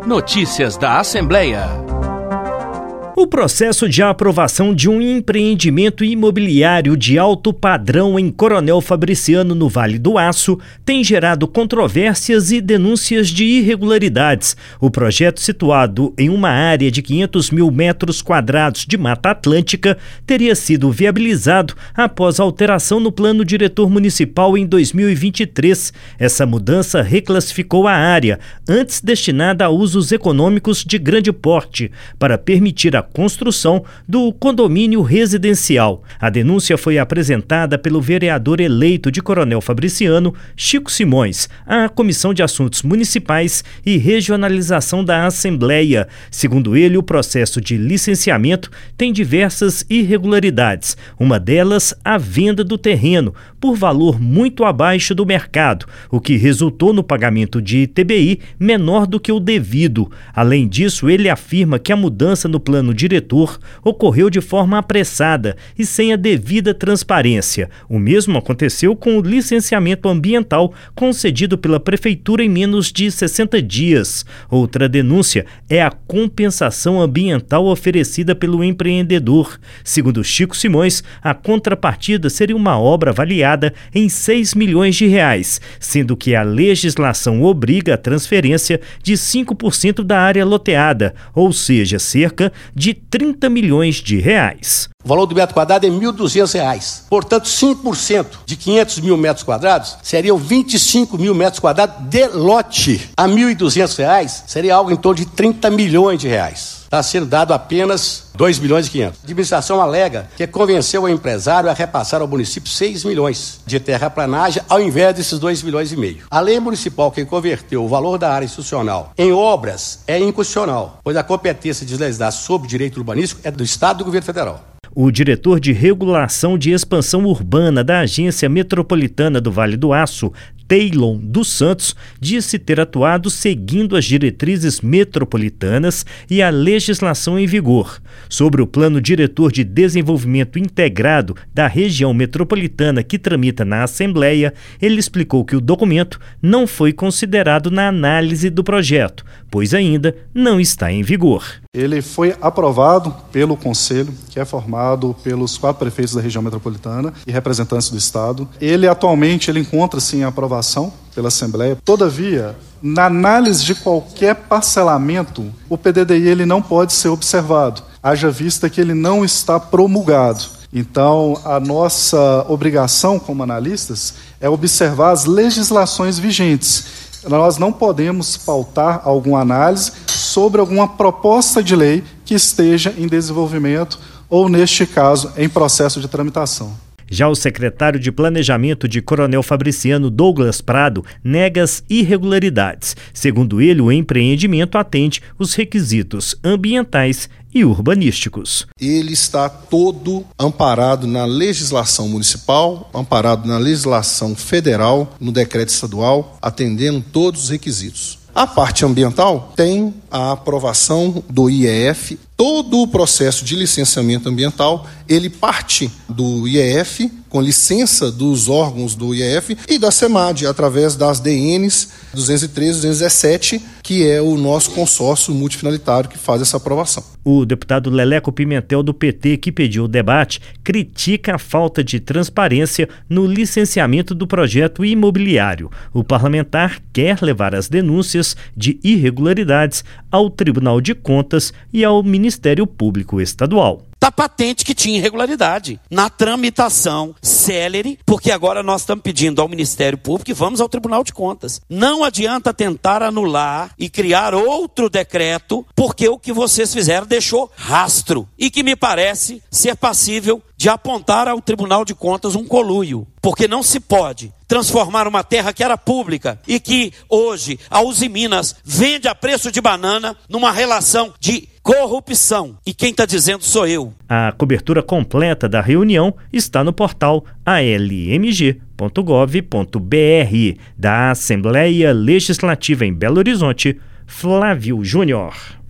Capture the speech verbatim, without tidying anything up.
Notícias da Assembleia. O processo de aprovação de um empreendimento imobiliário de alto padrão em Coronel Fabriciano, no Vale do Aço, tem gerado controvérsias e denúncias de irregularidades. O projeto, situado em uma área de quinhentos mil metros quadrados de Mata Atlântica, teria sido viabilizado após alteração no plano diretor municipal em dois mil e vinte e três. Essa mudança reclassificou a área, antes destinada a usos econômicos de grande porte, para permitir a construção do condomínio residencial. A denúncia foi apresentada pelo vereador eleito de Coronel Fabriciano, Chico Simões, à Comissão de Assuntos Municipais e Regionalização da Assembleia. Segundo ele, o processo de licenciamento tem diversas irregularidades. Uma delas, a venda do terreno, por valor muito abaixo do mercado, o que resultou no pagamento de I T B I menor do que o devido. Além disso, ele afirma que a mudança no plano diretor ocorreu de forma apressada e sem a devida transparência. O mesmo aconteceu com o licenciamento ambiental concedido pela Prefeitura em menos de sessenta dias. Outra denúncia é a compensação ambiental oferecida pelo empreendedor. Segundo Chico Simões, a contrapartida seria uma obra avaliada em seis milhões de reais, sendo que a legislação obriga a transferência de cinco por cento da área loteada, ou seja, cerca de trinta milhões de reais. O valor do metro quadrado é mil e duzentos reais. Portanto, cinco por cento de quinhentos mil metros quadrados seriam vinte e cinco mil metros quadrados de lote. A mil e duzentos reais seria algo em torno de trinta milhões de reais. Está sendo dado apenas dois milhões e quinhentos. A administração alega que convenceu o empresário a repassar ao município seis milhões de terraplanagem ao invés desses dois milhões e meio. A lei municipal que converteu o valor da área institucional em obras é inconstitucional, pois a competência de legislar sobre direito urbanístico é do Estado e do Governo Federal. O diretor de Regulação de Expansão Urbana da Agência Metropolitana do Vale do Aço, Teilon dos Santos, disse ter atuado seguindo as diretrizes metropolitanas e a legislação em vigor. Sobre o Plano Diretor de Desenvolvimento Integrado da região metropolitana que tramita na Assembleia, ele explicou que o documento não foi considerado na análise do projeto, pois ainda não está em vigor. Ele foi aprovado pelo Conselho, que é formado pelos quatro prefeitos da região metropolitana e representantes do Estado. Ele atualmente ele encontra-se em aprovação pela Assembleia. Todavia, na análise de qualquer parcelamento, o P D D I ele não pode ser observado, haja vista que ele não está promulgado. Então, a nossa obrigação como analistas é observar as legislações vigentes. Nós não podemos pautar alguma análise sobre alguma proposta de lei que esteja em desenvolvimento ou, neste caso, em processo de tramitação. Já o secretário de Planejamento de Coronel Fabriciano, Douglas Prado, nega as irregularidades. Segundo ele, o empreendimento atende os requisitos ambientais e urbanísticos. Ele está todo amparado na legislação municipal, amparado na legislação federal, no decreto estadual, atendendo todos os requisitos. A parte ambiental tem a aprovação do I E F. Todo o processo de licenciamento ambiental, ele parte do I E F, com licença dos órgãos do I E F e da SEMAD, através das D Ns duzentos e treze e duzentos e dezessete, que é o nosso consórcio multifinalitário que faz essa aprovação. O deputado Leleco Pimentel, do P T, que pediu o debate, critica a falta de transparência no licenciamento do projeto imobiliário. O parlamentar quer levar as denúncias de irregularidades ao Tribunal de Contas e ao Ministério Público Estadual. Está patente que tinha irregularidade na tramitação célere, porque agora nós estamos pedindo ao Ministério Público e vamos ao Tribunal de Contas. Não adianta tentar anular e criar outro decreto, porque o que vocês fizeram deixou rastro e que me parece ser passível de apontar ao Tribunal de Contas um conluio, porque não se pode transformar uma terra que era pública e que hoje a Uzi Minas vende a preço de banana numa relação de corrupção. E quem está dizendo sou eu. A cobertura completa da reunião está no portal a l m g ponto gov ponto b r. Da Assembleia Legislativa em Belo Horizonte, Flávio Júnior.